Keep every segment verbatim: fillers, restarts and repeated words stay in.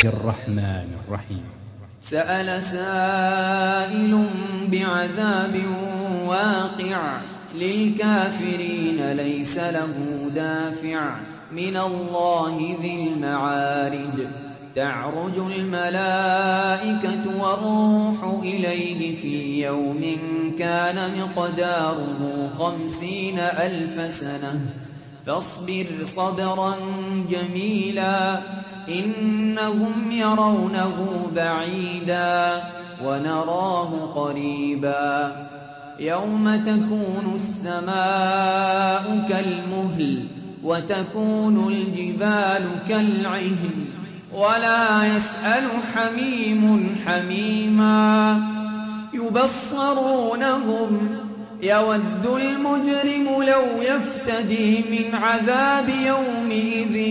الرحمن الرحيم. سأل سائل بعذاب واقع للكافرين ليس له دافع من الله ذي المعارج تعرج الملائكة والروح إليه في يوم كان مقداره خمسين ألف سنة فاصبر صبرا جميلا إنهم يرونه بعيدا ونراه قريبا يوم تكون السماء كالمهل وتكون الجبال كالعهن ولا يسأل حميم حميما يبصرونهم يود المجرم لو يفتدي من عذاب يومئذ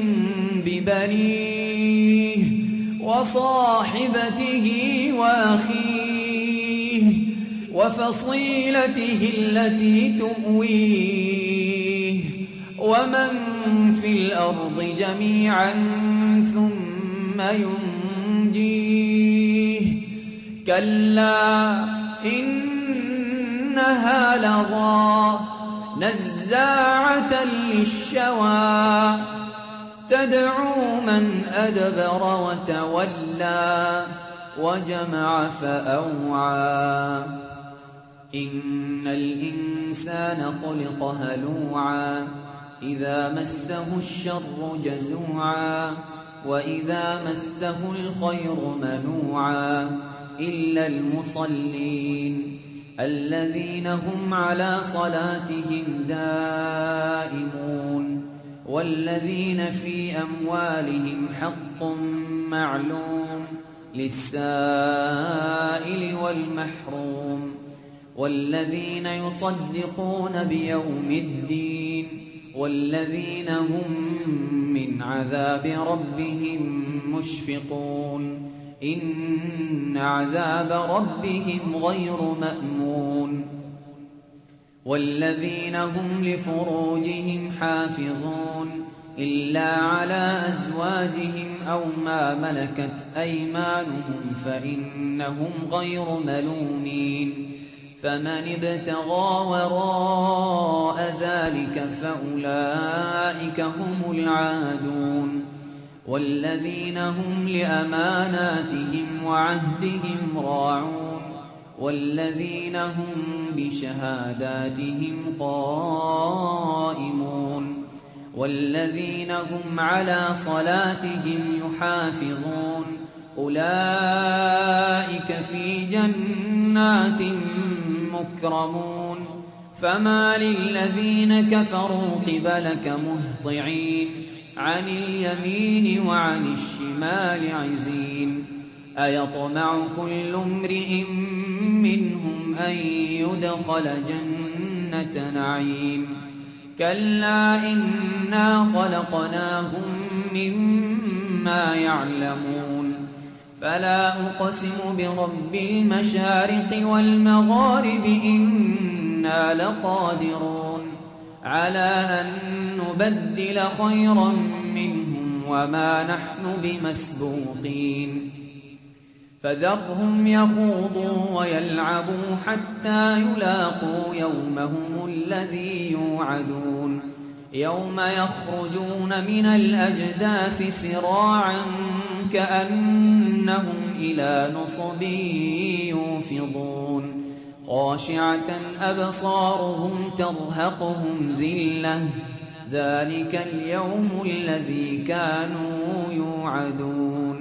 ببنيه وصاحبته وأخيه وفصيلته التي تؤويه ومن في الأرض جميعا ثم ينجيه كلا إنها لظى نزاعة للشوى تدعو من أدبر وتولى وجمع فأوعى إن الإنسان خلق هلوعا إذا مسه الشر جزوعا وإذا مسه الخير منوعا إلا المصلين الذين هم على صلاتهم دائمون والذين في أموالهم حق معلوم للسائل والمحروم والذين يصدقون بيوم الدين والذين هم من عذاب ربهم مشفقون إن عذاب ربهم غير مأمون والذين هم لفروجهم حافظون إلا على أزواجهم أو ما ملكت أيمانهم فإنهم غير ملومين فمن ابتغى وراء ذلك فأولئك هم العادون والذين هم لأماناتهم وعهدهم راعون والذين هم بشهاداتهم قائمون والذين هم على صلاتهم يحافظون أولئك في جنات مكرمون فما للذين كفروا قبلك مهطعين عن اليمين وعن الشمال عزين أيطمع كل امرئ منهم أن يدخل جنة نعيم كلا إنا خلقناهم مما يعلمون فلا أقسم برب المشارق والمغارب إنا لقادرون على أن نبدل خيرا منهم وما نحن بمسبوقين فذرهم يخوضوا ويلعبوا حتى يلاقوا يومهم الذي يوعدون يوم يخرجون من الأجداث سراعا كأنهم إلى نصب يوفضون خاشعة أبصارهم ترهقهم ذلة ذلك اليوم الذي كانوا يوعدون